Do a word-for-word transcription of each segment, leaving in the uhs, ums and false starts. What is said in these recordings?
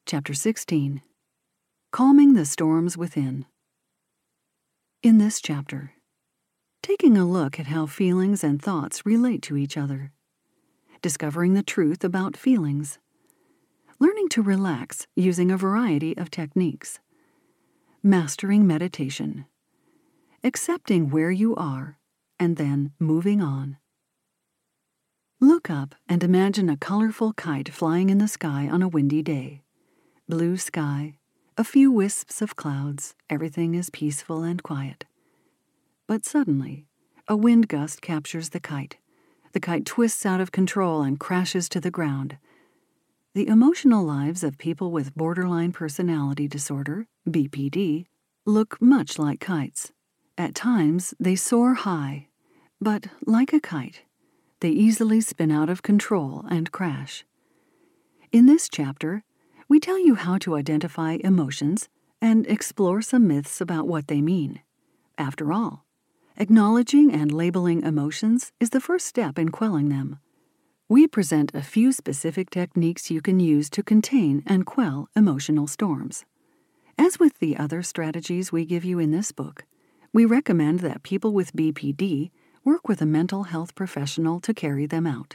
Chapter sixteen. Calming the Storms Within. In this chapter, taking a look at how feelings and thoughts relate to each other, discovering the truth about feelings, learning to relax using a variety of techniques, mastering meditation, accepting where you are, and then moving on. Look up and imagine a colorful kite flying in the sky on a windy day. Blue sky, a few wisps of clouds, everything is peaceful and quiet. But suddenly, a wind gust captures the kite. The kite twists out of control and crashes to the ground. The emotional lives of people with borderline personality disorder, B P D, look much like kites. At times, they soar high, but like a kite, they easily spin out of control and crash. In this chapter, we tell you how to identify emotions and explore some myths about what they mean. After all, acknowledging and labeling emotions is the first step in quelling them. We present a few specific techniques you can use to contain and quell emotional storms. As with the other strategies we give you in this book, we recommend that people with B P D work with a mental health professional to carry them out.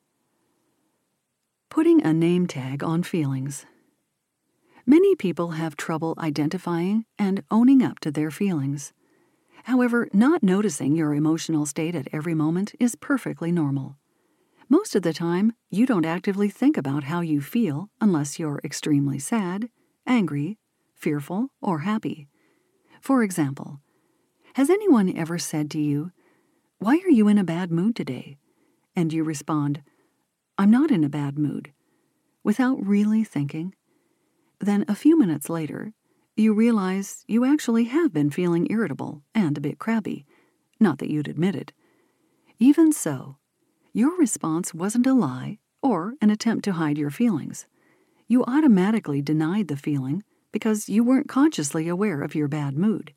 Putting a name tag on feelings. Many people have trouble identifying and owning up to their feelings. However, not noticing your emotional state at every moment is perfectly normal. Most of the time, you don't actively think about how you feel unless you're extremely sad, angry, fearful, or happy. For example, has anyone ever said to you, "Why are you in a bad mood today?" And you respond, "I'm not in a bad mood," without really thinking? Then a few minutes later, you realize you actually have been feeling irritable and a bit crabby, not that you'd admit it. Even so, your response wasn't a lie or an attempt to hide your feelings. You automatically denied the feeling because you weren't consciously aware of your bad mood.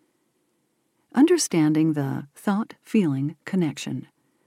Understanding the thought-feeling connection.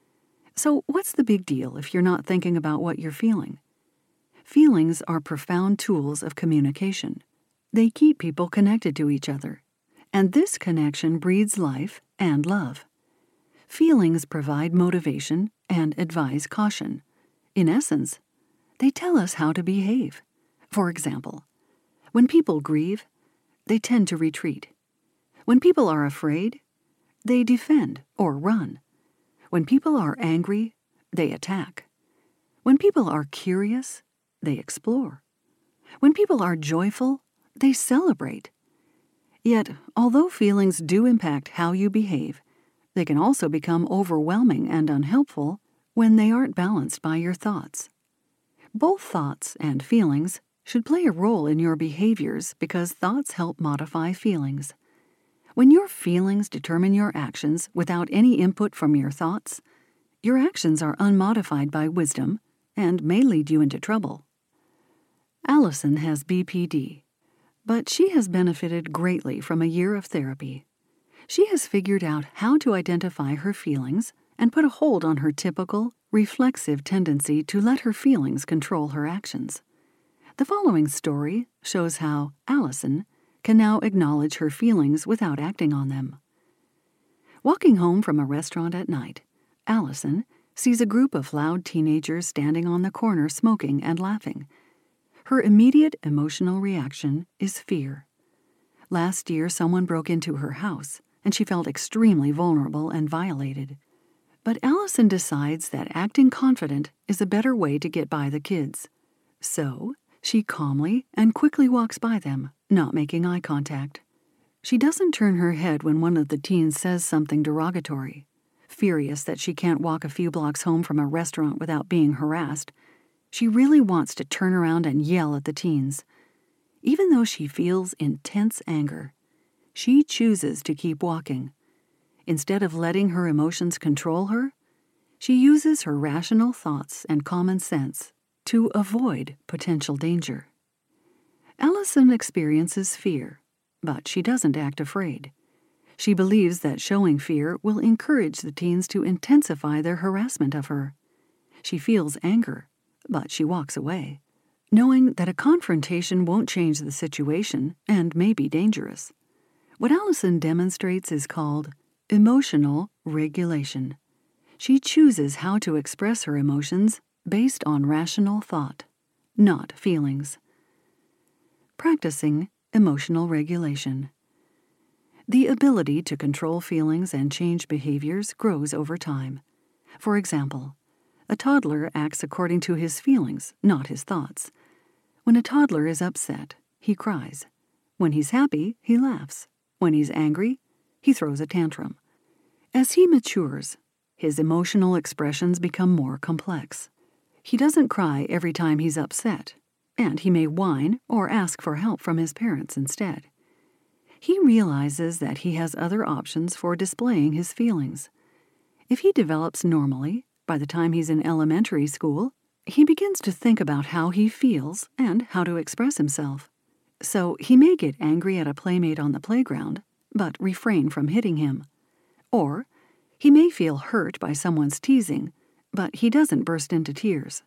So what's the big deal if you're not thinking about what you're feeling? Feelings are profound tools of communication. They keep people connected to each other, and this connection breeds life and love. Feelings provide motivation and advise caution. In essence, they tell us how to behave. For example, when people grieve, they tend to retreat. When people are afraid, they defend or run. When people are angry, they attack. When people are curious, they explore. When people are joyful, they celebrate. Yet, although feelings do impact how you behave, they can also become overwhelming and unhelpful when they aren't balanced by your thoughts. Both thoughts and feelings should play a role in your behaviors because thoughts help modify feelings. When your feelings determine your actions without any input from your thoughts, your actions are unmodified by wisdom and may lead you into trouble. Allison has B P D, but she has benefited greatly from a year of therapy. She has figured out how to identify her feelings and put a hold on her typical, reflexive tendency to let her feelings control her actions. The following story shows how Allison can now acknowledge her feelings without acting on them. Walking home from a restaurant at night, Allison sees a group of loud teenagers standing on the corner smoking and laughing. Her immediate emotional reaction is fear. Last year, someone broke into her house, and she felt extremely vulnerable and violated. But Allison decides that acting confident is a better way to get by the kids. So, she calmly and quickly walks by them, not making eye contact. She doesn't turn her head when one of the teens says something derogatory. Furious that she can't walk a few blocks home from a restaurant without being harassed, she really wants to turn around and yell at the teens. Even though she feels intense anger, she chooses to keep walking. Instead of letting her emotions control her, she uses her rational thoughts and common sense to avoid potential danger. Allison experiences fear, but she doesn't act afraid. She believes that showing fear will encourage the teens to intensify their harassment of her. She feels anger, but she walks away. knowing that a confrontation won't change the situation and may be dangerous. What Allison demonstrates is called emotional regulation. She chooses how to express her emotions based on rational thought, not feelings. Practicing emotional regulation. The ability to control feelings and change behaviors grows over time. For example, a toddler acts according to his feelings, not his thoughts. When a toddler is upset, he cries. When he's happy, he laughs. When he's angry, he throws a tantrum. As he matures, his emotional expressions become more complex. He doesn't cry every time he's upset, and he may whine or ask for help from his parents instead. He realizes that he has other options for displaying his feelings. If he develops normally, by the time he's in elementary school, he begins to think about how he feels and how to express himself. So he may get angry at a playmate on the playground, but refrain from hitting him. Or he may feel hurt by someone's teasing, but he doesn't burst into tears.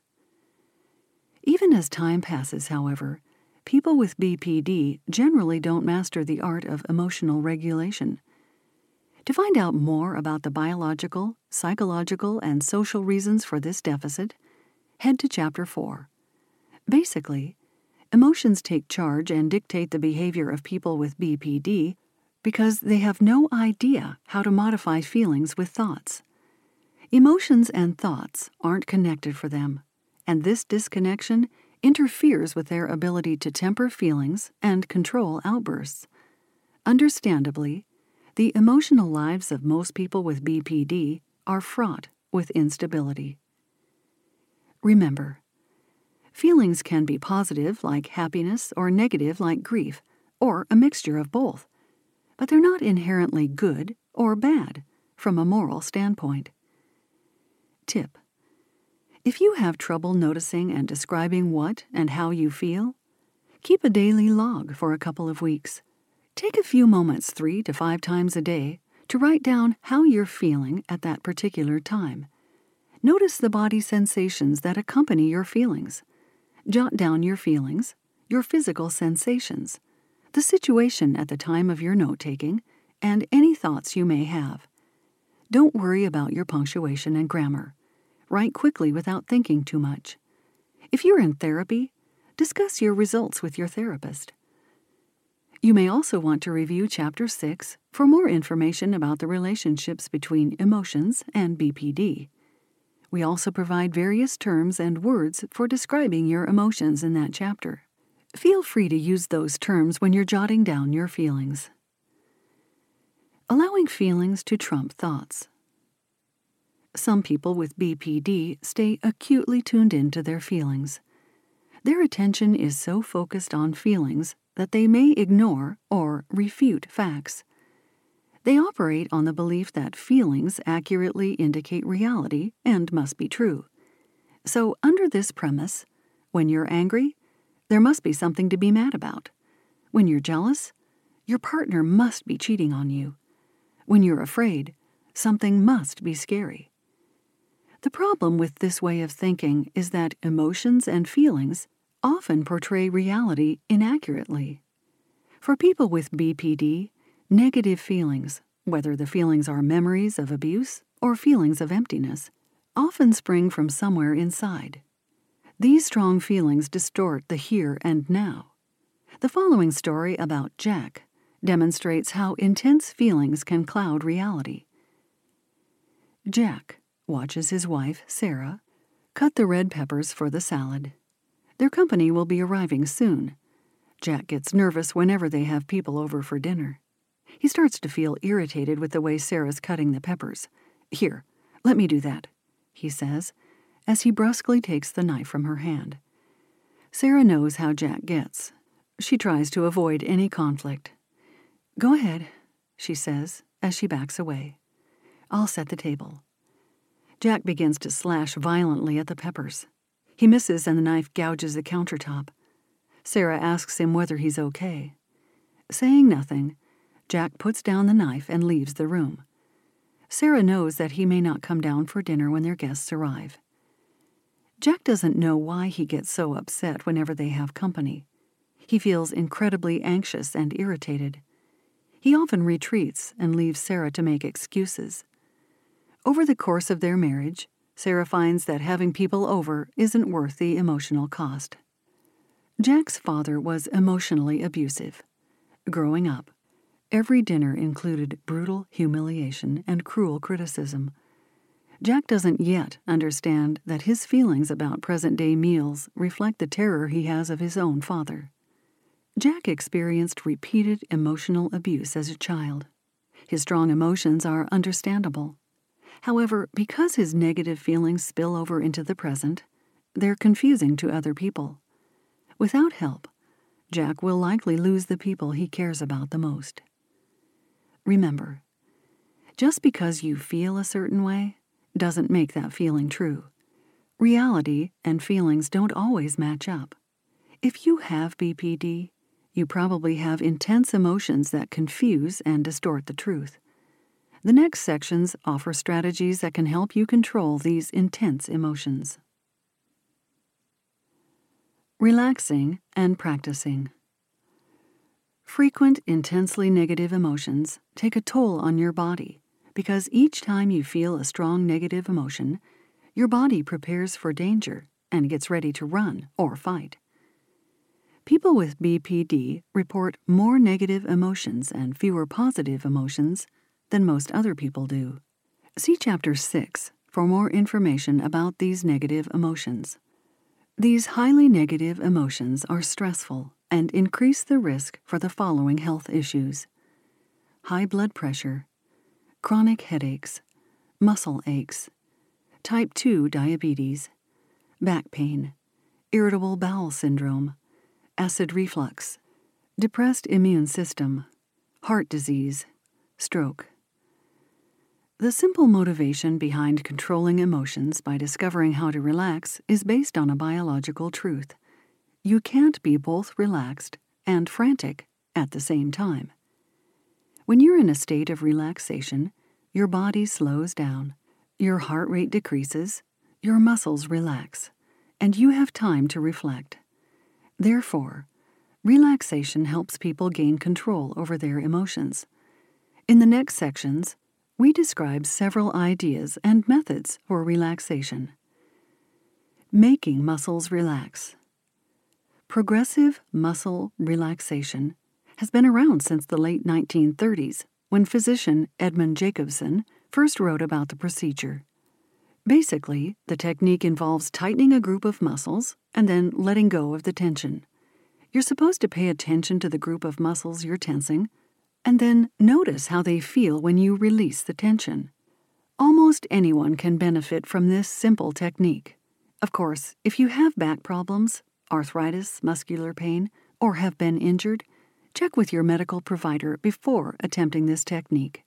Even as time passes, however, people with B P D generally don't master the art of emotional regulation. To find out more about the biological, psychological, and social reasons for this deficit, head to Chapter four. Basically, emotions take charge and dictate the behavior of people with B P D because they have no idea how to modify feelings with thoughts. Emotions and thoughts aren't connected for them, and this disconnection interferes with their ability to temper feelings and control outbursts. Understandably, the emotional lives of most people with B P D are fraught with instability. Remember, feelings can be positive like happiness or negative like grief, or a mixture of both, but they're not inherently good or bad from a moral standpoint. Tip: if you have trouble noticing and describing what and how you feel, keep a daily log for a couple of weeks. Take a few moments three to five times a day to write down how you're feeling at that particular time. Notice the body sensations that accompany your feelings. Jot down your feelings, your physical sensations, the situation at the time of your note-taking, and any thoughts you may have. Don't worry about your punctuation and grammar. Write quickly without thinking too much. If you're in therapy, discuss your results with your therapist. You may also want to review Chapter six for more information about the relationships between emotions and B P D. We also provide various terms and words for describing your emotions in that chapter. Feel free to use those terms when you're jotting down your feelings. Allowing feelings to trump thoughts. Some people with B P D stay acutely tuned into their feelings. Their attention is so focused on feelings that they may ignore or refute facts. They operate on the belief that feelings accurately indicate reality and must be true. So, under this premise, when you're angry, there must be something to be mad about. When you're jealous, your partner must be cheating on you. When you're afraid, something must be scary. The problem with this way of thinking is that emotions and feelings often portray reality inaccurately. For people with B P D, negative feelings, whether the feelings are memories of abuse or feelings of emptiness, often spring from somewhere inside. These strong feelings distort the here and now. The following story about Jack demonstrates how intense feelings can cloud reality. Jack watches his wife, Sarah, cut the red peppers for the salad. Their company will be arriving soon. Jack gets nervous whenever they have people over for dinner. He starts to feel irritated with the way Sarah's cutting the peppers. "Here, let me do that," he says, as he brusquely takes the knife from her hand. Sarah knows how Jack gets. She tries to avoid any conflict. "Go ahead," she says, as she backs away. "I'll set the table." Jack begins to slash violently at the peppers. He misses and the knife gouges the countertop. Sarah asks him whether he's okay. Saying nothing, Jack puts down the knife and leaves the room. Sarah knows that he may not come down for dinner when their guests arrive. Jack doesn't know why he gets so upset whenever they have company. He feels incredibly anxious and irritated. He often retreats and leaves Sarah to make excuses. Over the course of their marriage, Sarah finds that having people over isn't worth the emotional cost. Jack's father was emotionally abusive. Growing up, every dinner included brutal humiliation and cruel criticism. Jack doesn't yet understand that his feelings about present-day meals reflect the terror he has of his own father. Jack experienced repeated emotional abuse as a child. His strong emotions are understandable. However, because his negative feelings spill over into the present, they're confusing to other people. Without help, Jack will likely lose the people he cares about the most. Remember, just because you feel a certain way doesn't make that feeling true. Reality and feelings don't always match up. If you have B P D, you probably have intense emotions that confuse and distort the truth. The next sections offer strategies that can help you control these intense emotions. Relaxing and practicing. Frequent, intensely negative emotions take a toll on your body because each time you feel a strong negative emotion, your body prepares for danger and gets ready to run or fight. People with B P D report more negative emotions and fewer positive emotions than most other people do. See Chapter six for more information about these negative emotions. These highly negative emotions are stressful and increase the risk for the following health issues: high blood pressure, chronic headaches, muscle aches, type two diabetes, back pain, irritable bowel syndrome, acid reflux, depressed immune system, heart disease, stroke. The simple motivation behind controlling emotions by discovering how to relax is based on a biological truth. You can't be both relaxed and frantic at the same time. When you're in a state of relaxation, your body slows down, your heart rate decreases, your muscles relax, and you have time to reflect. Therefore, relaxation helps people gain control over their emotions. In the next sections, we describe several ideas and methods for relaxation. Making muscles relax. Progressive muscle relaxation has been around since the late nineteen thirties, when physician Edmund Jacobson first wrote about the procedure. Basically, the technique involves tightening a group of muscles and then letting go of the tension. You're supposed to pay attention to the group of muscles you're tensing, and then notice how they feel when you release the tension. Almost anyone can benefit from this simple technique. Of course, if you have back problems, arthritis, muscular pain, or have been injured, check with your medical provider before attempting this technique.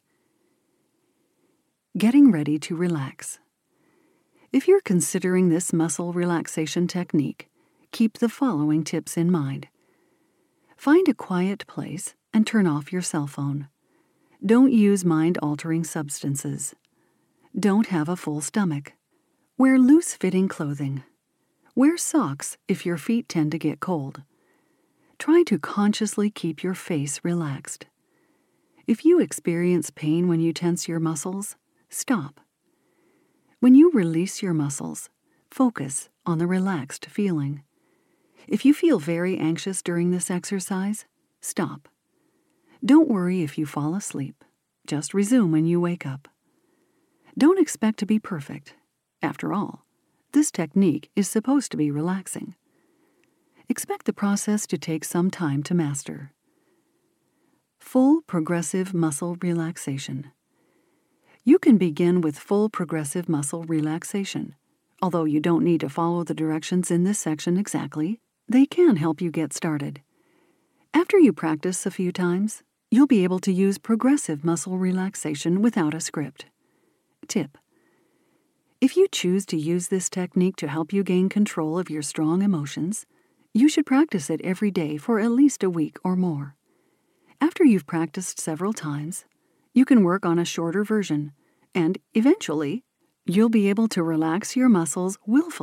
Getting ready to relax. If you're considering this muscle relaxation technique, keep the following tips in mind. Find a quiet place and turn off your cell phone. Don't use mind-altering substances. Don't have a full stomach. Wear loose-fitting clothing. Wear socks if your feet tend to get cold. Try to consciously keep your face relaxed. If you experience pain when you tense your muscles, stop. When you release your muscles, focus on the relaxed feeling. If you feel very anxious during this exercise, stop. Don't worry if you fall asleep. Just resume when you wake up. Don't expect to be perfect. After all, this technique is supposed to be relaxing. Expect the process to take some time to master. Full progressive muscle relaxation. You can begin with full progressive muscle relaxation. Although you don't need to follow the directions in this section exactly, they can help you get started. After you practice a few times, you'll be able to use progressive muscle relaxation without a script. Tip: if you choose to use this technique to help you gain control of your strong emotions, you should practice it every day for at least a week or more. After you've practiced several times, you can work on a shorter version, and eventually, you'll be able to relax your muscles willfully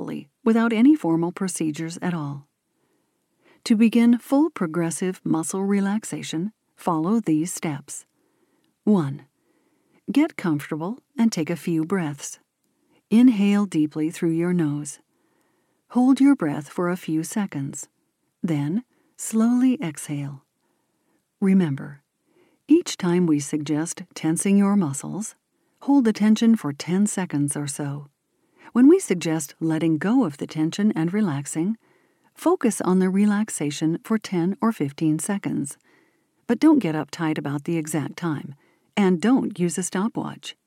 without any formal procedures at all. To begin full progressive muscle relaxation, follow these steps. one. Get comfortable and take a few breaths. Inhale deeply through your nose. Hold your breath for a few seconds. Then, slowly exhale. Remember, each time we suggest tensing your muscles, hold the tension for ten seconds or so. When we suggest letting go of the tension and relaxing, focus on the relaxation for ten or fifteen seconds. But don't get uptight about the exact time, and don't use a stopwatch.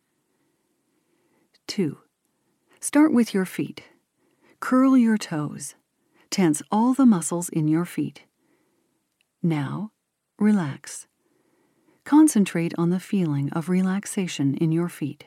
two. Start with your feet. Curl your toes. Tense all the muscles in your feet. Now, relax. Concentrate on the feeling of relaxation in your feet.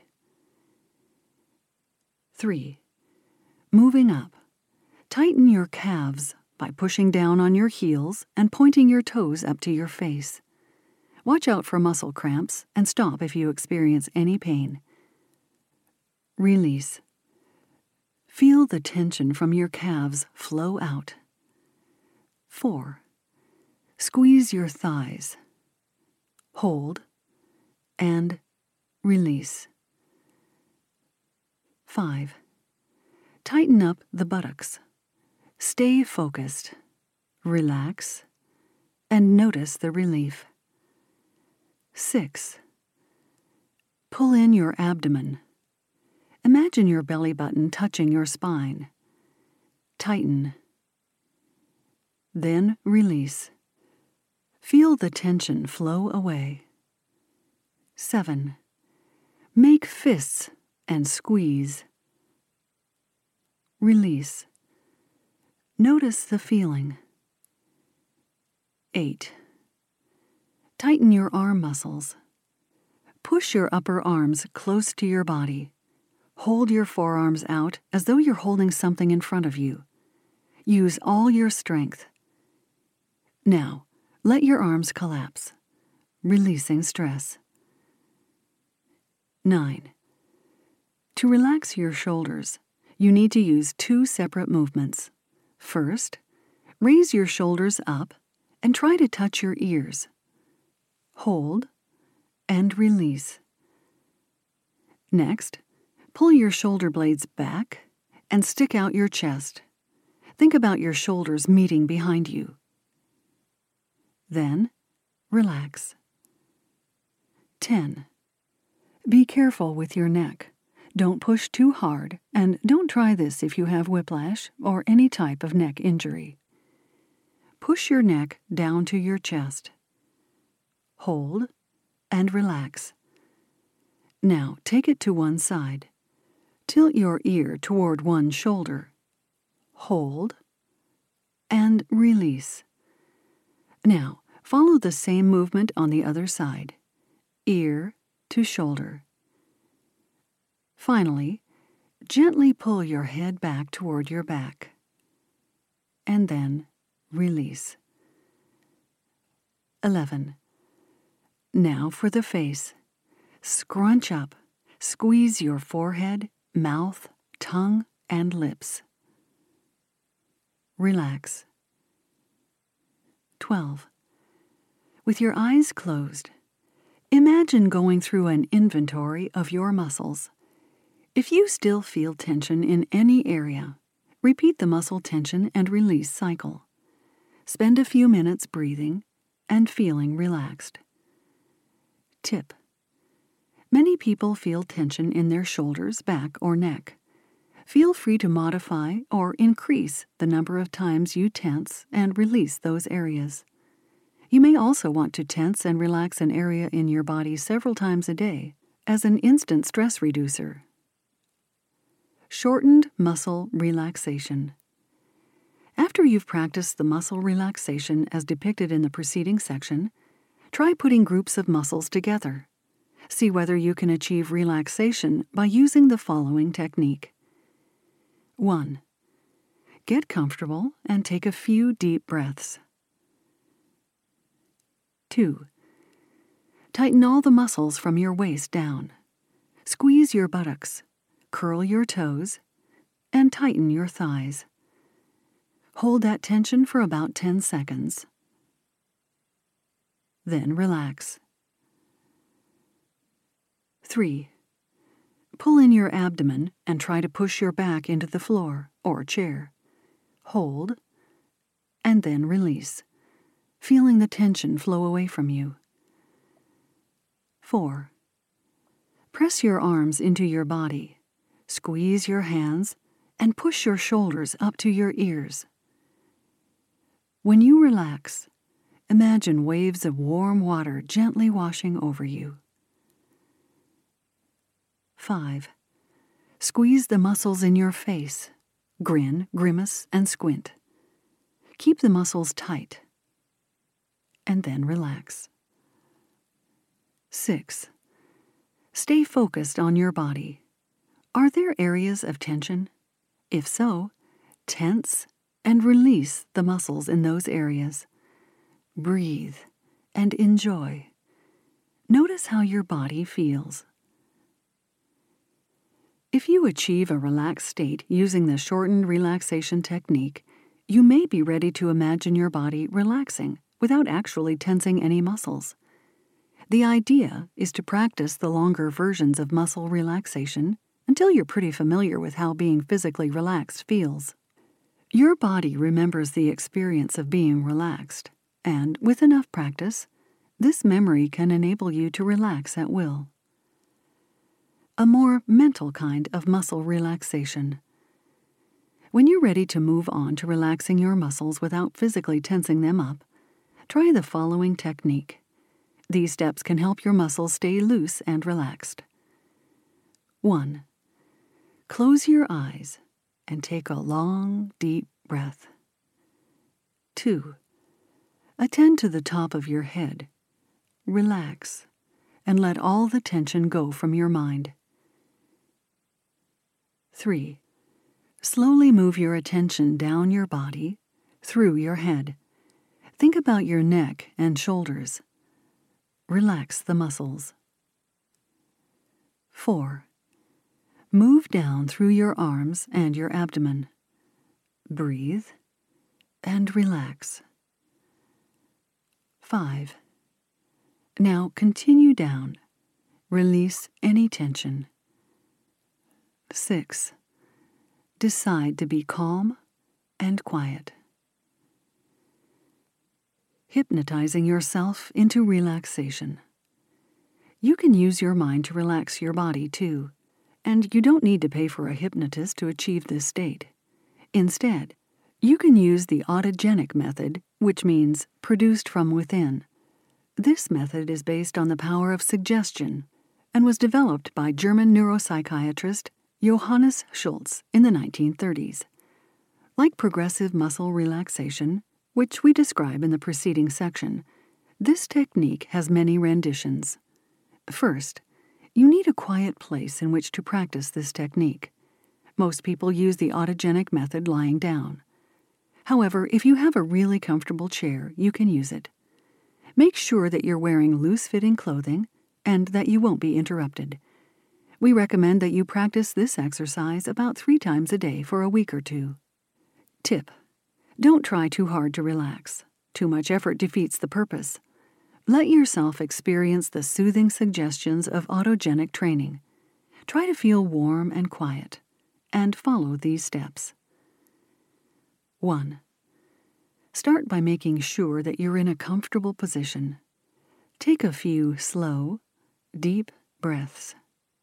three. Moving up. Tighten your calves by pushing down on your heels and pointing your toes up to your face. Watch out for muscle cramps and stop if you experience any pain. Release. Feel the tension from your calves flow out. four. Squeeze your thighs. Hold and release. five. Tighten up the buttocks. Stay focused. Relax and notice the relief. six. Pull in your abdomen. Imagine your belly button touching your spine. Tighten. Then release. Feel the tension flow away. seven. Make fists and squeeze. Release. Notice the feeling. eight. Tighten your arm muscles. Push your upper arms close to your body. Hold your forearms out as though you're holding something in front of you. Use all your strength. Now, let your arms collapse, releasing stress. nine. To relax your shoulders, you need to use two separate movements. First, raise your shoulders up and try to touch your ears. Hold and release. Next, pull your shoulder blades back and stick out your chest. Think about your shoulders meeting behind you. Then, relax. ten. Be careful with your neck. Don't push too hard, and don't try this if you have whiplash or any type of neck injury. Push your neck down to your chest. Hold and relax. Now take it to one side. Tilt your ear toward one shoulder. Hold and release. Now follow the same movement on the other side. Ear to shoulder. Finally, gently pull your head back toward your back. And then release. eleven. Now for the face. Scrunch up. Squeeze your forehead, mouth, tongue, and lips. Relax. twelve. With your eyes closed, imagine going through an inventory of your muscles. If you still feel tension in any area, repeat the muscle tension and release cycle. Spend a few minutes breathing and feeling relaxed. Tip: many people feel tension in their shoulders, back, or neck. Feel free to modify or increase the number of times you tense and release those areas. You may also want to tense and relax an area in your body several times a day as an instant stress reducer. Shortened muscle relaxation. After you've practiced the muscle relaxation as depicted in the preceding section, try putting groups of muscles together. See whether you can achieve relaxation by using the following technique. one. Get comfortable and take a few deep breaths. two. Tighten all the muscles from your waist down. Squeeze your buttocks. Curl your toes. and tighten your thighs. Hold that tension for about ten seconds. Then relax. Three. Pull in your abdomen and try to push your back into the floor or chair. Hold, and then release, feeling the tension flow away from you. Four. Press your arms into your body, squeeze your hands, and push your shoulders up to your ears. When you relax, imagine waves of warm water gently washing over you. Five. Squeeze the muscles in your face, grin, grimace, and squint. Keep the muscles tight, and then relax. Six. Stay focused on your body. Are there areas of tension? If so, tense and release the muscles in those areas. Breathe and enjoy. Notice how your body feels. If you achieve a relaxed state using the shortened relaxation technique, you may be ready to imagine your body relaxing without actually tensing any muscles. The idea is to practice the longer versions of muscle relaxation until you're pretty familiar with how being physically relaxed feels. Your body remembers the experience of being relaxed, and with enough practice, this memory can enable you to relax at will. A more mental kind of muscle relaxation. When you're ready to move on to relaxing your muscles without physically tensing them up, try the following technique. These steps can help your muscles stay loose and relaxed. One. Close your eyes and take a long, deep breath. Two. Attend to the top of your head. Relax and let all the tension go from your mind. Three. Slowly move your attention down your body, through your head. Think about your neck and shoulders. Relax the muscles. Four. Move down through your arms and your abdomen. Breathe and relax. Five. Now continue down. Release any tension. Six. Decide to be calm and quiet. Hypnotizing yourself into relaxation. You can use your mind to relax your body too, and you don't need to pay for a hypnotist to achieve this state. Instead, you can use the autogenic method, which means produced from within. This method is based on the power of suggestion and was developed by German neuropsychiatrist Johannes Schultz in the nineteen thirties. Like progressive muscle relaxation, which we describe in the preceding section, this technique has many renditions. First, you need a quiet place in which to practice this technique. Most people use the autogenic method lying down. However, if you have a really comfortable chair, you can use it. Make sure that you're wearing loose-fitting clothing and that you won't be interrupted. We recommend that you practice this exercise about three times a day for a week or two. Tip: don't try too hard to relax. Too much effort defeats the purpose. Let yourself experience the soothing suggestions of autogenic training. Try to feel warm and quiet, and follow these steps. One. Start by making sure that you're in a comfortable position. Take a few slow, deep breaths.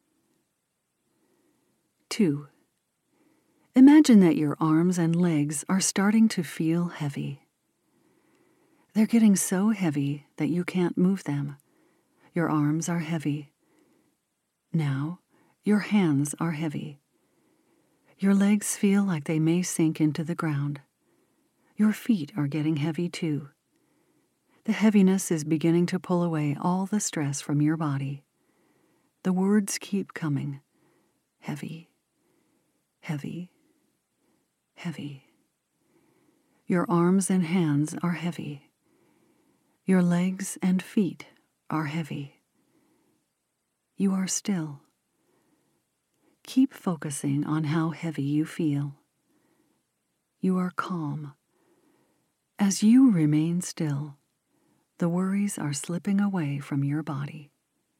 Two. Imagine that your arms and legs are starting to feel heavy. They're getting so heavy that you can't move them. Your arms are heavy. Now, your hands are heavy. Your legs feel like they may sink into the ground. Your feet are getting heavy too. The heaviness is beginning to pull away all the stress from your body. The words keep coming. Heavy, heavy, heavy. Your arms and hands are heavy. Your legs and feet are heavy. You are still. Keep focusing on how heavy you feel. You are calm. As you remain still, the worries are slipping away from your body.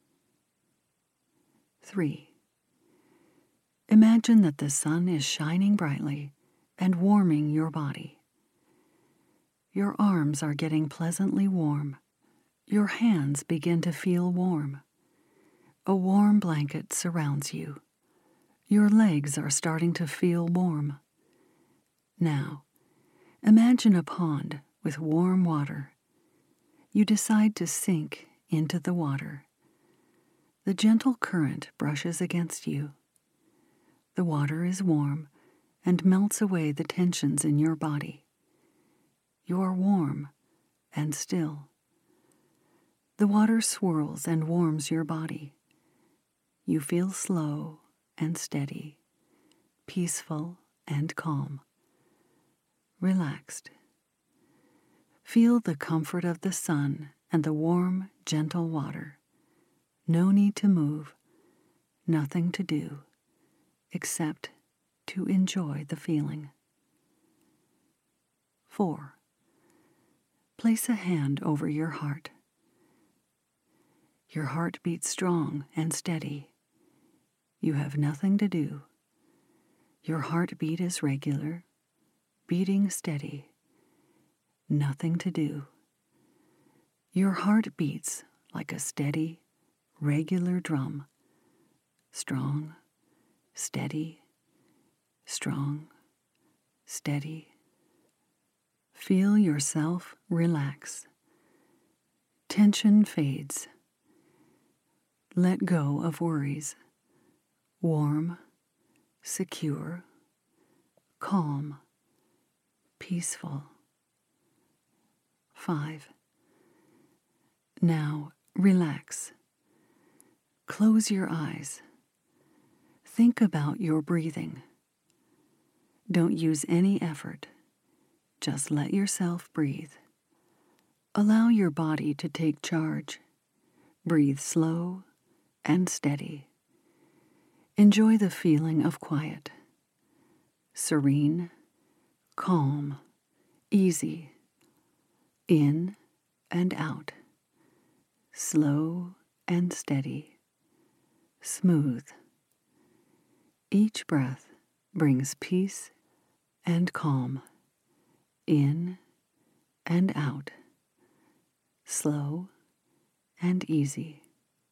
Three. Imagine that the sun is shining brightly and warming your body. Your arms are getting pleasantly warm. Your hands begin to feel warm. A warm blanket surrounds you. Your legs are starting to feel warm. Now, imagine a pond with warm water. You decide to sink into the water. The gentle current brushes against you. The water is warm and melts away the tensions in your body. You are warm and still. The water swirls and warms your body. You feel slow and steady, peaceful and calm, relaxed. Feel the comfort of the sun and the warm, gentle water. No need to move, nothing to do, except to enjoy the feeling. Four. Place a hand over your heart. Your heart beats strong and steady. You have nothing to do. Your heartbeat is regular, beating steady. Nothing to do. Your heart beats like a steady, regular drum. Strong, steady, strong, steady. Feel yourself relax. Tension fades. Let go of worries. Warm, secure, calm, peaceful. Five. Now relax. Close your eyes. Think about your breathing. Don't use any effort. Just let yourself breathe. Allow your body to take charge. Breathe slow and steady. Enjoy the feeling of quiet. Serene, calm, easy. In and out. Slow and steady. Smooth. Each breath brings peace and calm. In and out. Slow and easy.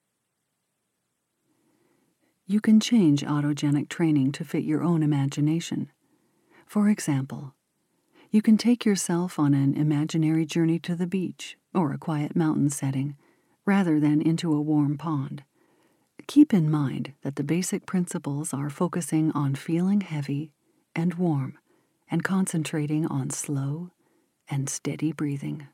You can change autogenic training to fit your own imagination. For example, you can take yourself on an imaginary journey to the beach or a quiet mountain setting, rather than into a warm pond. Keep in mind that the basic principles are focusing on feeling heavy and warm and concentrating on slow and steady breathing.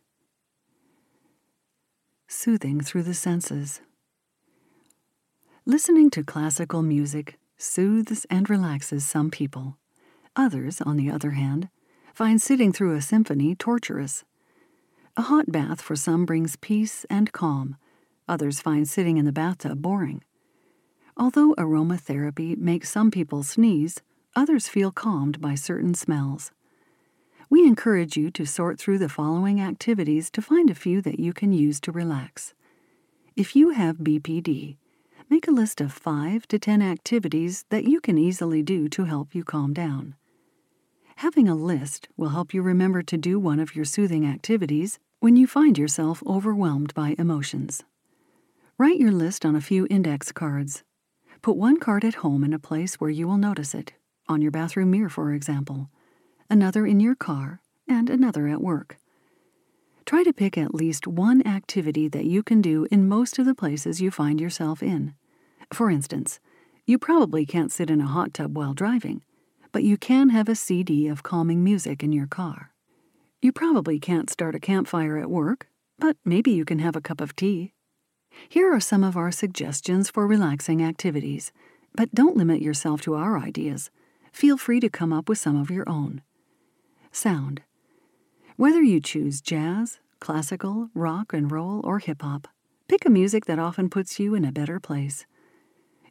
Soothing through the senses. Listening to classical music soothes and relaxes some people. Others, on the other hand, find sitting through a symphony torturous. A hot bath for some brings peace and calm. Others find sitting in the bathtub boring. Although aromatherapy makes some people sneeze, others feel calmed by certain smells. We encourage you to sort through the following activities to find a few that you can use to relax. If you have B P D, make a list of five to ten activities that you can easily do to help you calm down. Having a list will help you remember to do one of your soothing activities when you find yourself overwhelmed by emotions. Write your list on a few index cards. Put one card at home in a place where you will notice it, on your bathroom mirror, for example, another in your car, and another at work. Try to pick at least one activity that you can do in most of the places you find yourself in. For instance, you probably can't sit in a hot tub while driving, but you can have a C D of calming music in your car. You probably can't start a campfire at work, but maybe you can have a cup of tea. Here are some of our suggestions for relaxing activities, but don't limit yourself to our ideas. Feel free to come up with some of your own. Sound. Whether you choose jazz, classical, rock and roll, or hip-hop, pick a music that often puts you in a better place.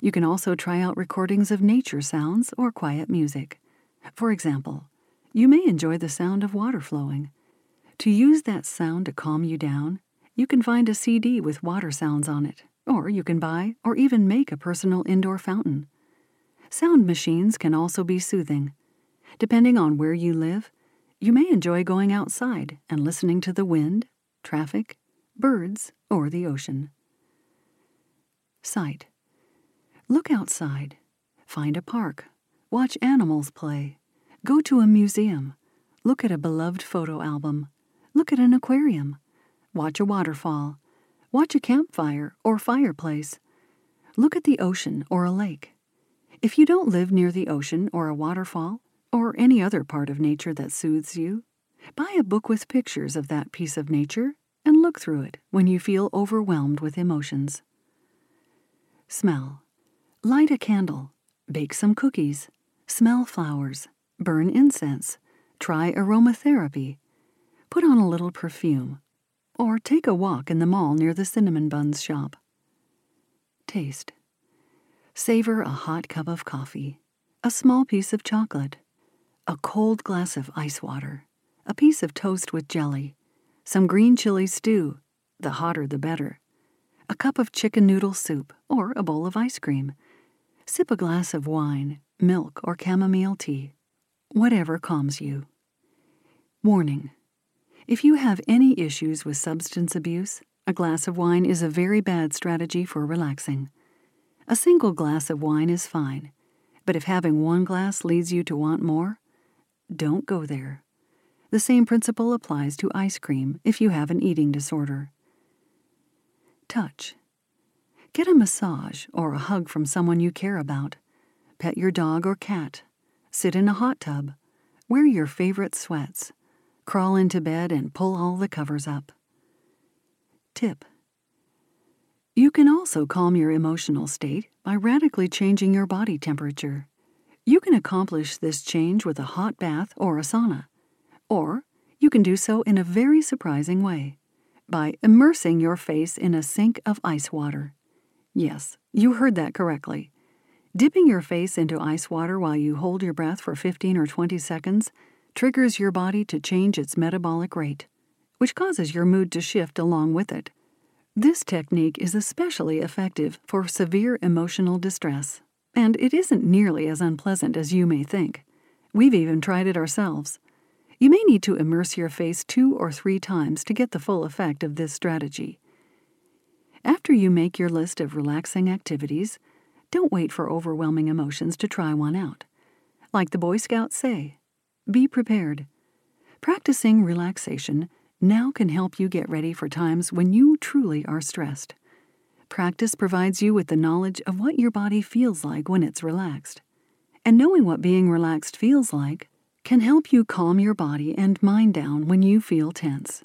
You can also try out recordings of nature sounds or quiet music. For example, you may enjoy the sound of water flowing. To use that sound to calm you down, you can find a C D with water sounds on it, or you can buy or even make a personal indoor fountain. Sound machines can also be soothing. Depending on where you live, you may enjoy going outside and listening to the wind, traffic, birds, or the ocean. Sight. Look outside. Find a park. Watch animals play. Go to a museum. Look at a beloved photo album. Look at an aquarium. Watch a waterfall. Watch a campfire or fireplace. Look at the ocean or a lake. If you don't live near the ocean or a waterfall, or any other part of nature that soothes you, buy a book with pictures of that piece of nature and look through it when you feel overwhelmed with emotions. Smell. Light a candle. Bake some cookies. Smell flowers. Burn incense. Try aromatherapy. Put on a little perfume. Or take a walk in the mall near the cinnamon buns shop. Taste. Savor a hot cup of coffee, a small piece of chocolate, a cold glass of ice water, a piece of toast with jelly, some green chili stew, the hotter the better, a cup of chicken noodle soup, or a bowl of ice cream. Sip a glass of wine, milk, or chamomile tea, whatever calms you. Warning: if you have any issues with substance abuse, a glass of wine is a very bad strategy for relaxing. A single glass of wine is fine, but if having one glass leads you to want more, don't go there. The same principle applies to ice cream if you have an eating disorder. Touch. Get a massage or a hug from someone you care about. Pet your dog or cat. Sit in a hot tub. Wear your favorite sweats. Crawl into bed and pull all the covers up. Tip. You can also calm your emotional state by radically changing your body temperature. You can accomplish this change with a hot bath or a sauna. Or you can do so in a very surprising way, by immersing your face in a sink of ice water. Yes, you heard that correctly. Dipping your face into ice water while you hold your breath for fifteen or twenty seconds triggers your body to change its metabolic rate, which causes your mood to shift along with it. This technique is especially effective for severe emotional distress, and it isn't nearly as unpleasant as you may think. We've even tried it ourselves. You may need to immerse your face two or three times to get the full effect of this strategy. After you make your list of relaxing activities, don't wait for overwhelming emotions to try one out. Like the Boy Scouts say, be prepared. Practicing relaxation now can help you get ready for times when you truly are stressed. Practice provides you with the knowledge of what your body feels like when it's relaxed. And knowing what being relaxed feels like can help you calm your body and mind down when you feel tense.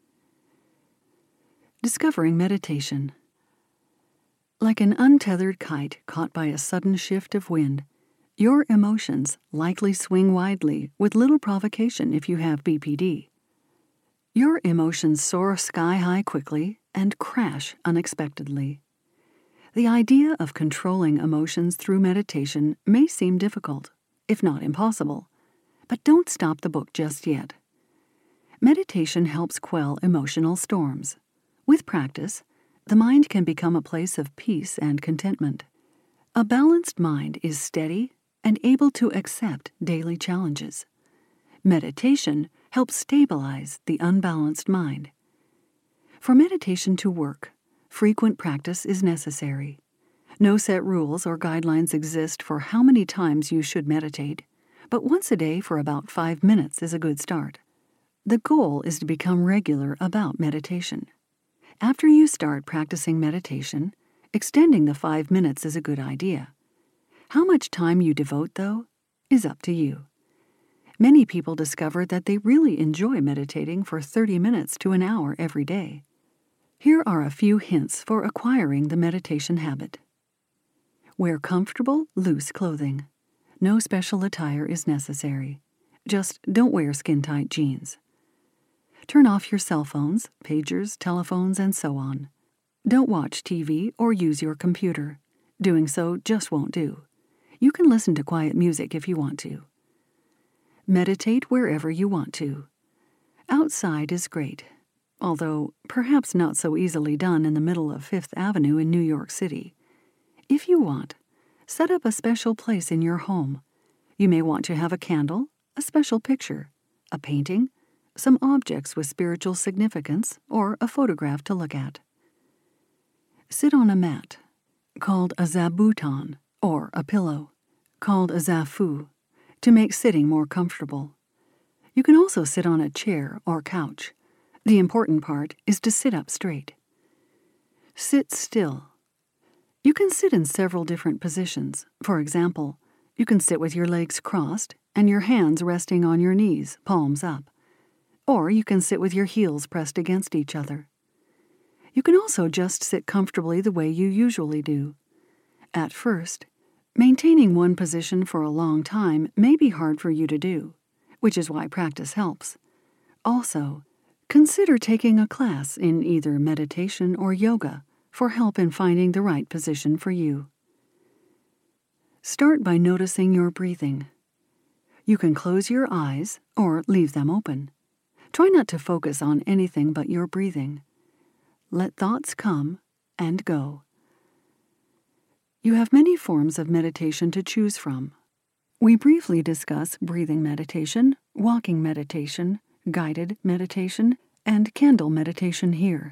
Discovering meditation. Like an untethered kite caught by a sudden shift of wind, your emotions likely swing widely with little provocation if you have B P D. Your emotions soar sky-high quickly and crash unexpectedly. The idea of controlling emotions through meditation may seem difficult, if not impossible, but don't stop the book just yet. Meditation helps quell emotional storms. With practice, the mind can become a place of peace and contentment. A balanced mind is steady and able to accept daily challenges. Meditation helps stabilize the unbalanced mind. For meditation to work, frequent practice is necessary. No set rules or guidelines exist for how many times you should meditate, but once a day for about five minutes is a good start. The goal is to become regular about meditation. After you start practicing meditation, extending the five minutes is a good idea. How much time you devote, though, is up to you. Many people discover that they really enjoy meditating for thirty minutes to an hour every day. Here are a few hints for acquiring the meditation habit. Wear comfortable, loose clothing. No special attire is necessary. Just don't wear skin-tight jeans. Turn off your cell phones, pagers, telephones, and so on. Don't watch T V or use your computer. Doing so just won't do. You can listen to quiet music if you want to. Meditate wherever you want to. Outside is great, although perhaps not so easily done in the middle of Fifth Avenue in New York City. If you want, set up a special place in your home. You may want to have a candle, a special picture, a painting, some objects with spiritual significance, or a photograph to look at. Sit on a mat, called a zabuton, or a pillow, called a zafu, to make sitting more comfortable. You can also sit on a chair or couch. The important part is to sit up straight. Sit still. You can sit in several different positions. For example, you can sit with your legs crossed and your hands resting on your knees, palms up. Or you can sit with your heels pressed against each other. You can also just sit comfortably the way you usually do. At first, maintaining one position for a long time may be hard for you to do, which is why practice helps. Also, consider taking a class in either meditation or yoga for help in finding the right position for you. Start by noticing your breathing. You can close your eyes or leave them open. Try not to focus on anything but your breathing. Let thoughts come and go. You have many forms of meditation to choose from. We briefly discuss breathing meditation, walking meditation, guided meditation, and candle meditation here.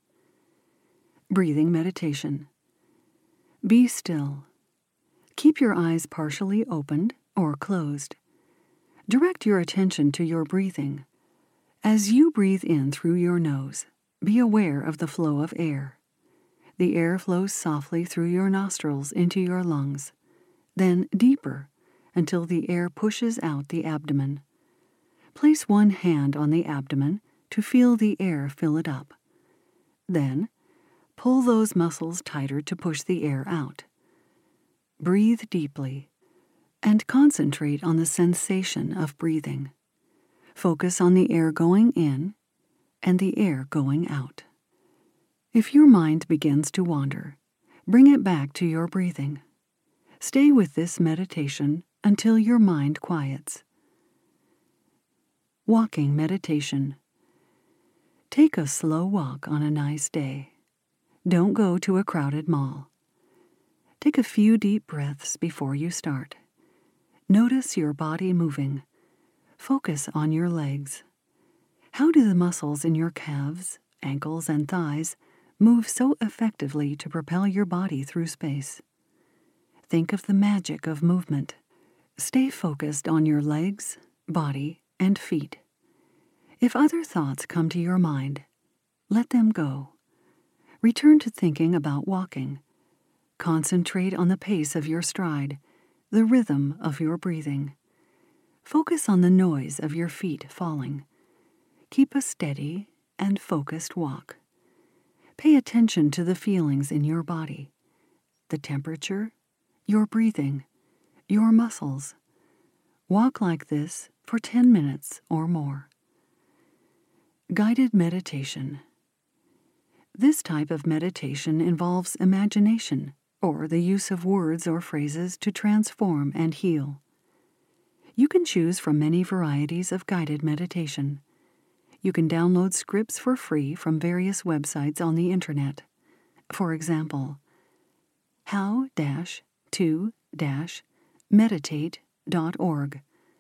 Breathing meditation. Be still. Keep your eyes partially opened or closed. Direct your attention to your breathing. As you breathe in through your nose, be aware of the flow of air. The air flows softly through your nostrils into your lungs, then deeper until the air pushes out the abdomen. Place one hand on the abdomen to feel the air fill it up. Then, pull those muscles tighter to push the air out. Breathe deeply and concentrate on the sensation of breathing. Focus on the air going in and the air going out. If your mind begins to wander, bring it back to your breathing. Stay with this meditation until your mind quiets. Walking meditation. Take a slow walk on a nice day. Don't go to a crowded mall. Take a few deep breaths before you start. Notice your body moving. Focus on your legs. How do the muscles in your calves, ankles, and thighs move so effectively to propel your body through space? Think of the magic of movement. Stay focused on your legs, body, and feet. If other thoughts come to your mind, let them go. Return to thinking about walking. Concentrate on the pace of your stride, the rhythm of your breathing. Focus on the noise of your feet falling. Keep a steady and focused walk. Pay attention to the feelings in your body, the temperature, your breathing, your muscles. Walk like this for ten minutes or more. Guided meditation. This type of meditation involves imagination, or the use of words or phrases to transform and heal. You can choose from many varieties of guided meditation. You can download scripts for free from various websites on the internet. For example, how to meditate dot org,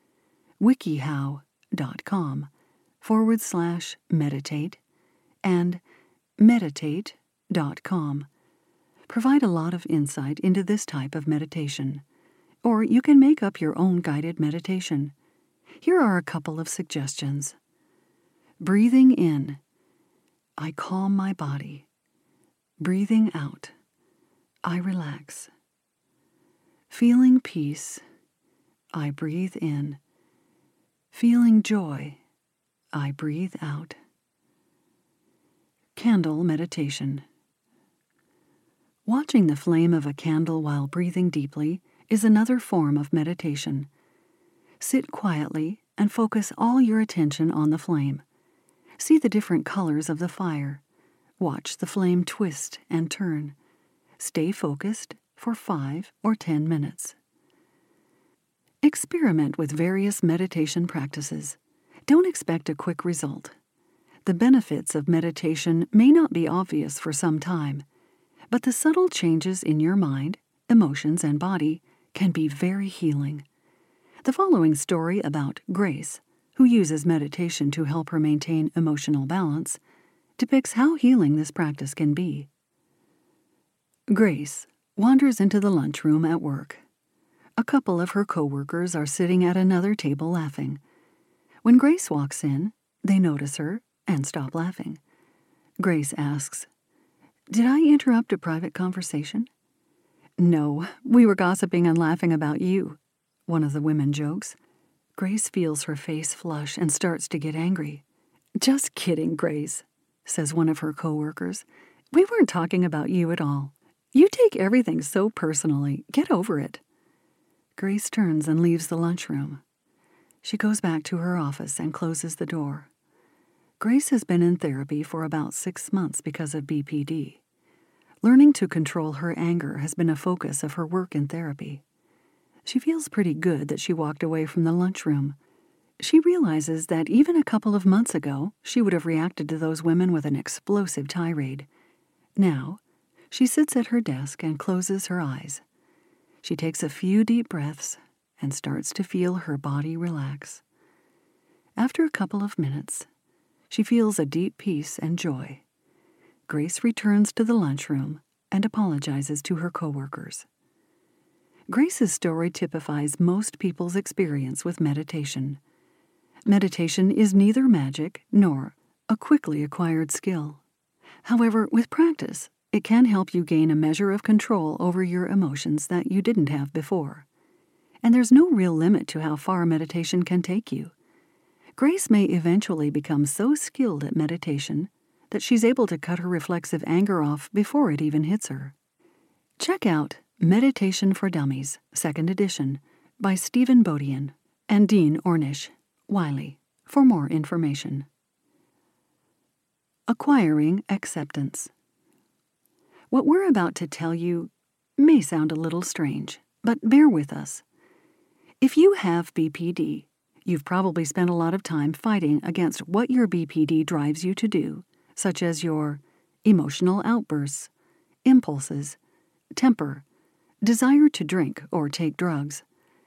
wikihow.com forward slash meditate, and meditate dot com provide a lot of insight into this type of meditation. Or you can make up your own guided meditation. Here are a couple of suggestions. Breathing in, I calm my body. Breathing out, I relax. Feeling peace, I breathe in. Feeling joy, I breathe out. Candle meditation. Watching the flame of a candle while breathing deeply is another form of meditation. Sit quietly and focus all your attention on the flame. See the different colors of the fire. Watch the flame twist and turn. Stay focused, for five or ten minutes. Experiment with various meditation practices. Don't expect a quick result. The benefits of meditation may not be obvious for some time, but the subtle changes in your mind, emotions, and body can be very healing. The following story about Grace, who uses meditation to help her maintain emotional balance, depicts how healing this practice can be. Grace wanders into the lunchroom at work. A couple of her coworkers are sitting at another table laughing. When Grace walks in, they notice her and stop laughing. Grace asks, "Did I interrupt a private conversation?" "No, we were gossiping and laughing about you," one of the women jokes. Grace feels her face flush and starts to get angry. "Just kidding, Grace," says one of her coworkers. "We weren't talking about you at all. You take everything so personally. Get over it." Grace turns and leaves the lunchroom. She goes back to her office and closes the door. Grace has been in therapy for about six months because of B P D. Learning to control her anger has been a focus of her work in therapy. She feels pretty good that she walked away from the lunchroom. She realizes that even a couple of months ago, she would have reacted to those women with an explosive tirade. Now, she sits at her desk and closes her eyes. She takes a few deep breaths and starts to feel her body relax. After a couple of minutes, she feels a deep peace and joy. Grace returns to the lunchroom and apologizes to her coworkers. Grace's story typifies most people's experience with meditation. Meditation is neither magic nor a quickly acquired skill. However, with practice, it can help you gain a measure of control over your emotions that you didn't have before. And there's no real limit to how far meditation can take you. Grace may eventually become so skilled at meditation that she's able to cut her reflexive anger off before it even hits her. Check out Meditation for Dummies, second edition, by Stephen Bodian and Dean Ornish, Wiley, for more information. Acquiring acceptance. What we're about to tell you may sound a little strange, but bear with us. If you have B P D, you've probably spent a lot of time fighting against what your B P D drives you to do, such as your emotional outbursts, impulses, temper, desire to drink or take drugs.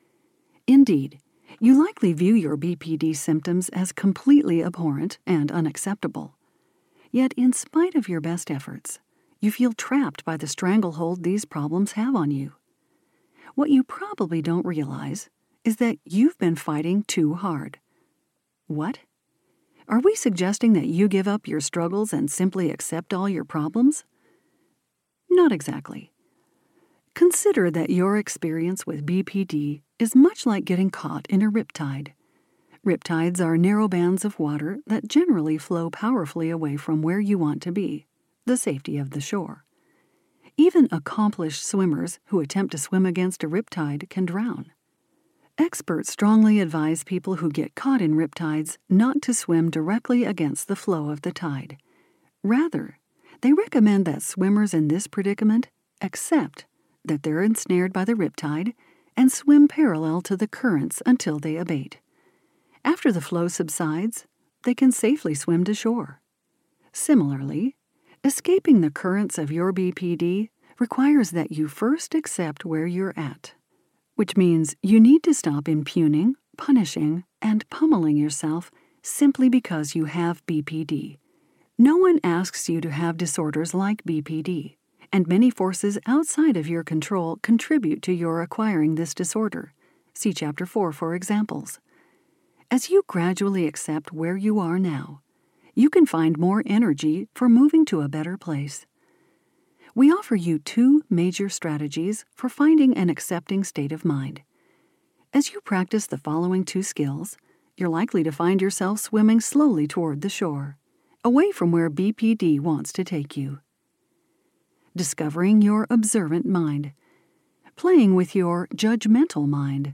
Indeed, you likely view your B P D symptoms as completely abhorrent and unacceptable. Yet, in spite of your best efforts, you feel trapped by the stranglehold these problems have on you. What you probably don't realize is that you've been fighting too hard. What? Are we suggesting that you give up your struggles and simply accept all your problems? Not exactly. Consider that your experience with B P D is much like getting caught in a riptide. Riptides are narrow bands of water that generally flow powerfully away from where you want to be, the safety of the shore. Even accomplished swimmers who attempt to swim against a riptide can drown. Experts strongly advise people who get caught in riptides not to swim directly against the flow of the tide. Rather, they recommend that swimmers in this predicament accept that they're ensnared by the riptide and swim parallel to the currents until they abate. After the flow subsides, they can safely swim to shore. Similarly, escaping the currents of your B P D requires that you first accept where you're at, which means you need to stop impugning, punishing, and pummeling yourself simply because you have B P D. No one asks you to have disorders like B P D, and many forces outside of your control contribute to your acquiring this disorder. See Chapter four for examples. As you gradually accept where you are now, you can find more energy for moving to a better place. We offer you two major strategies for finding an accepting state of mind. As you practice the following two skills, you're likely to find yourself swimming slowly toward the shore, away from where B P D wants to take you. Discovering your observant mind. Playing with your judgmental mind.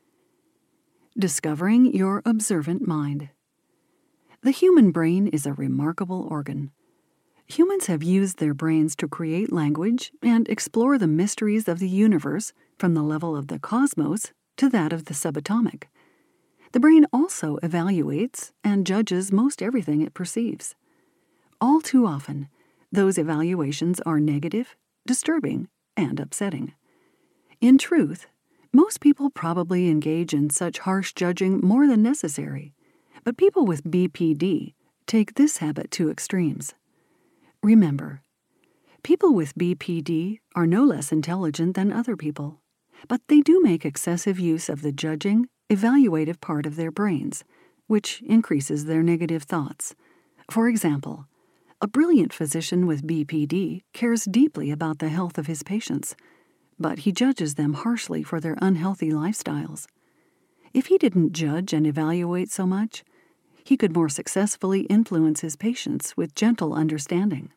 Discovering your observant mind. The human brain is a remarkable organ. Humans have used their brains to create language and explore the mysteries of the universe from the level of the cosmos to that of the subatomic. The brain also evaluates and judges most everything it perceives. All too often, those evaluations are negative, disturbing, and upsetting. In truth, most people probably engage in such harsh judging more than necessary, but people with B P D take this habit to extremes. Remember, people with B P D are no less intelligent than other people, but they do make excessive use of the judging, evaluative part of their brains, which increases their negative thoughts. For example, a brilliant physician with B P D cares deeply about the health of his patients, but he judges them harshly for their unhealthy lifestyles. If he didn't judge and evaluate so much, he could more successfully influence his patients with gentle understanding.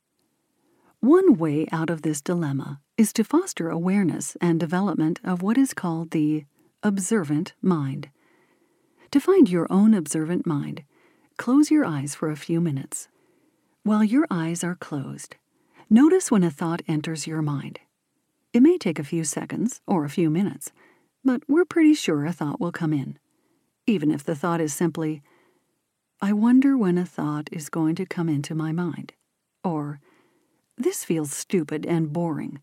One way out of this dilemma is to foster awareness and development of what is called the observant mind. To find your own observant mind, close your eyes for a few minutes. While your eyes are closed, notice when a thought enters your mind. It may take a few seconds or a few minutes, but we're pretty sure a thought will come in, even if the thought is simply, "I wonder when a thought is going to come into my mind," or "This feels stupid and boring."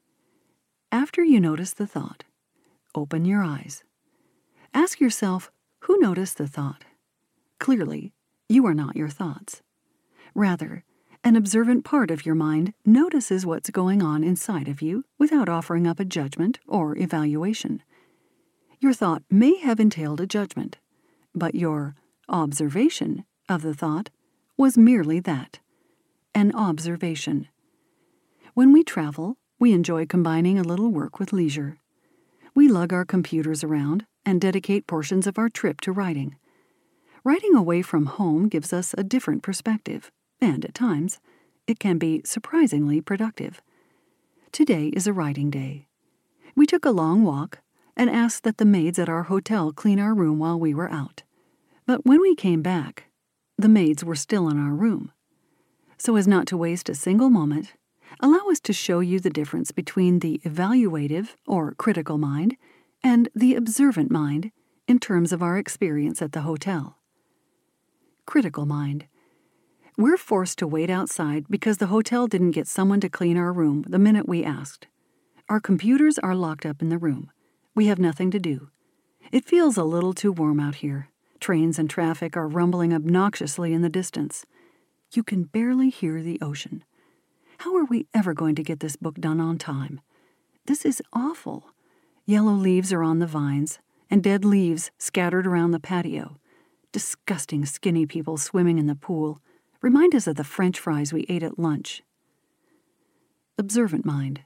After you notice the thought, open your eyes. Ask yourself, who noticed the thought? Clearly, you are not your thoughts. Rather, an observant part of your mind notices what's going on inside of you without offering up a judgment or evaluation. Your thought may have entailed a judgment, but your observation of the thought was merely that, an observation. When we travel, we enjoy combining a little work with leisure. We lug our computers around and dedicate portions of our trip to writing. Writing away from home gives us a different perspective, and at times, it can be surprisingly productive. Today is a writing day. We took a long walk and asked that the maids at our hotel clean our room while we were out. But when we came back, the maids were still in our room. So as not to waste a single moment, allow us to show you the difference between the evaluative or critical mind and the observant mind in terms of our experience at the hotel. Critical mind. We're forced to wait outside because the hotel didn't get someone to clean our room the minute we asked. Our computers are locked up in the room. We have nothing to do. It feels a little too warm out here. Trains and traffic are rumbling obnoxiously in the distance. You can barely hear the ocean. How are we ever going to get this book done on time? This is awful. Yellow leaves are on the vines, and dead leaves scattered around the patio. Disgusting skinny people swimming in the pool remind us of the French fries we ate at lunch. Observant mind.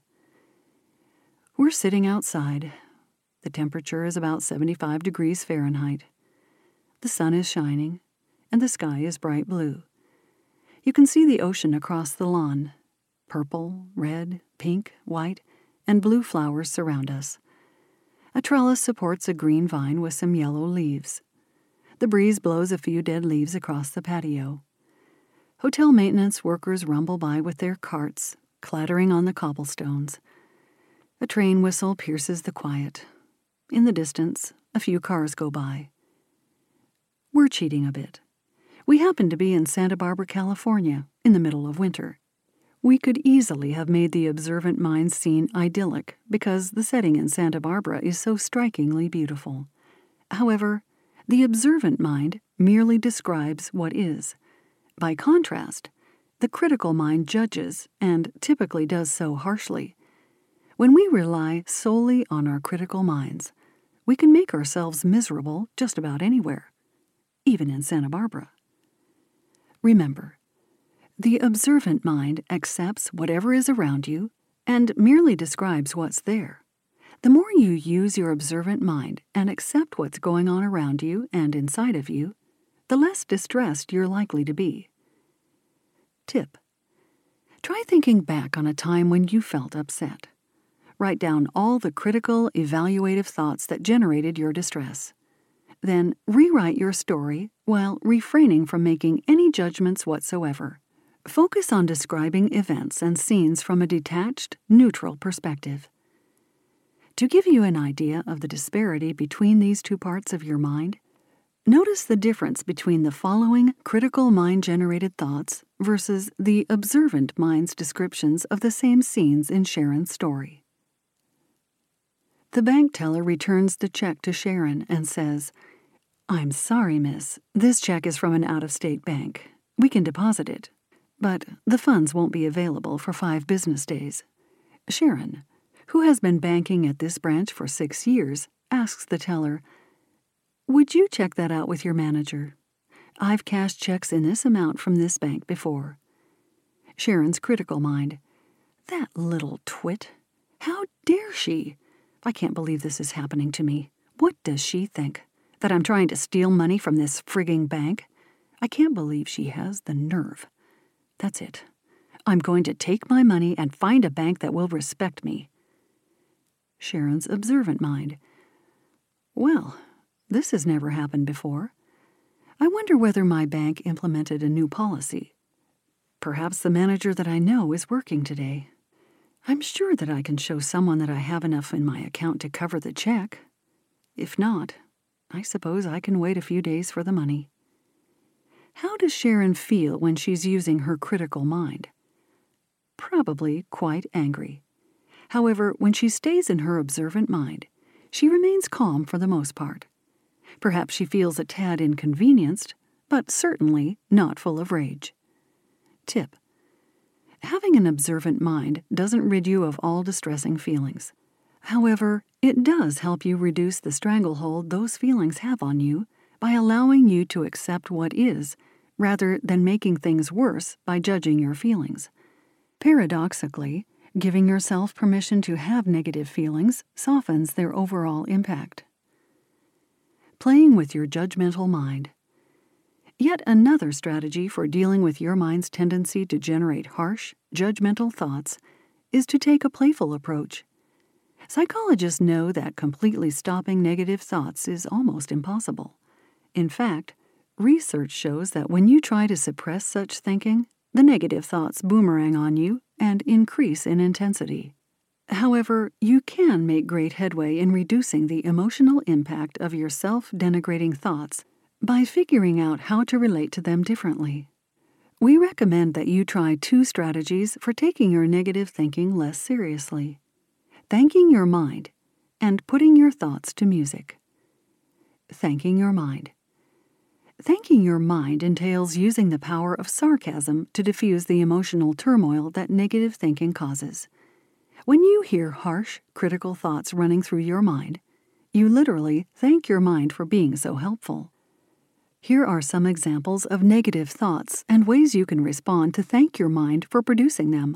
We're sitting outside. The temperature is about seventy-five degrees Fahrenheit. The sun is shining, and the sky is bright blue. You can see the ocean across the lawn. Purple, red, pink, white, and blue flowers surround us. A trellis supports a green vine with some yellow leaves. The breeze blows a few dead leaves across the patio. Hotel maintenance workers rumble by with their carts, clattering on the cobblestones. A train whistle pierces the quiet. In the distance, a few cars go by. We're cheating a bit. We happen to be in Santa Barbara, California, in the middle of winter. We could easily have made the observant mind scene idyllic because the setting in Santa Barbara is so strikingly beautiful. However, the observant mind merely describes what is. By contrast, the critical mind judges and typically does so harshly. When we rely solely on our critical minds, we can make ourselves miserable just about anywhere, even in Santa Barbara. Remember, the observant mind accepts whatever is around you and merely describes what's there. The more you use your observant mind and accept what's going on around you and inside of you, the less distressed you're likely to be. Tip: try thinking back on a time when you felt upset. Write down all the critical, evaluative thoughts that generated your distress. Then rewrite your story while refraining from making any judgments whatsoever. Focus on describing events and scenes from a detached, neutral perspective. To give you an idea of the disparity between these two parts of your mind, notice the difference between the following critical mind-generated thoughts versus the observant mind's descriptions of the same scenes in Sharon's story. The bank teller returns the check to Sharon and says, "I'm sorry, miss. This check is from an out-of-state bank. We can deposit it, but the funds won't be available for five business days." Sharon, who has been banking at this branch for six years, asks the teller, "Would you check that out with your manager? I've cashed checks in this amount from this bank before." Sharon's critical mind, "That little twit! How dare she? I can't believe this is happening to me. What does she think? That I'm trying to steal money from this frigging bank? I can't believe she has the nerve. That's it. I'm going to take my money and find a bank that will respect me." Sharon's observant mind, "Well, this has never happened before. I wonder whether my bank implemented a new policy. Perhaps the manager that I know is working today. I'm sure that I can show someone that I have enough in my account to cover the check. If not, I suppose I can wait a few days for the money." How does Sharon feel when she's using her critical mind? Probably quite angry. However, when she stays in her observant mind, she remains calm for the most part. Perhaps she feels a tad inconvenienced, but certainly not full of rage. Tip: having an observant mind doesn't rid you of all distressing feelings. However, it does help you reduce the stranglehold those feelings have on you by allowing you to accept what is, rather than making things worse by judging your feelings. Paradoxically, giving yourself permission to have negative feelings softens their overall impact. Playing with your judgmental mind. Yet another strategy for dealing with your mind's tendency to generate harsh, judgmental thoughts is to take a playful approach. Psychologists know that completely stopping negative thoughts is almost impossible. In fact, research shows that when you try to suppress such thinking, the negative thoughts boomerang on you and increase in intensity. However, you can make great headway in reducing the emotional impact of your self-denigrating thoughts by figuring out how to relate to them differently. We recommend that you try two strategies for taking your negative thinking less seriously: thanking your mind and putting your thoughts to music. Thanking your mind. Thanking your mind entails using the power of sarcasm to diffuse the emotional turmoil that negative thinking causes. When you hear harsh, critical thoughts running through your mind, you literally thank your mind for being so helpful. Here are some examples of negative thoughts and ways you can respond to thank your mind for producing them.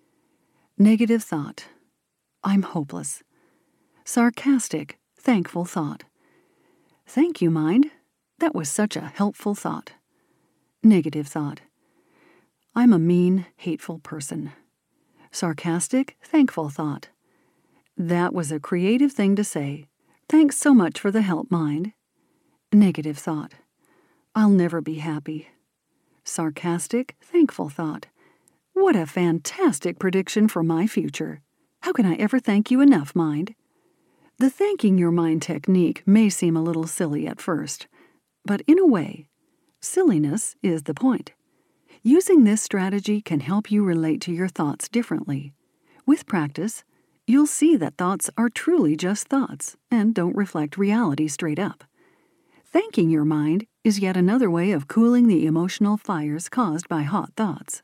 Negative thought: "I'm hopeless." Sarcastic, thankful thought: "Thank you, mind. That was such a helpful thought." Negative thought: "I'm a mean, hateful person." Sarcastic, thankful thought: "That was a creative thing to say. Thanks so much for the help, mind." Negative thought: "I'll never be happy." Sarcastic, thankful thought: "What a fantastic prediction for my future. How can I ever thank you enough, mind?" The thanking your mind technique may seem a little silly at first, but in a way, silliness is the point. Using this strategy can help you relate to your thoughts differently. With practice, you'll see that thoughts are truly just thoughts and don't reflect reality straight up. Thanking your mind is yet another way of cooling the emotional fires caused by hot thoughts.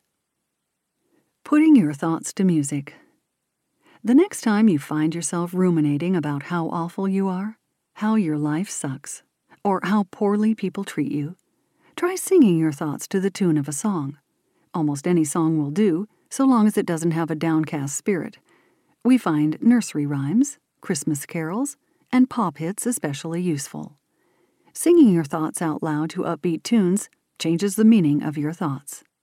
Putting your thoughts to music. The next time you find yourself ruminating about how awful you are, how your life sucks, or how poorly people treat you, try singing your thoughts to the tune of a song. Almost any song will do, so long as it doesn't have a downcast spirit. We find nursery rhymes, Christmas carols, and pop hits especially useful. Singing your thoughts out loud to upbeat tunes changes the meaning of your thoughts.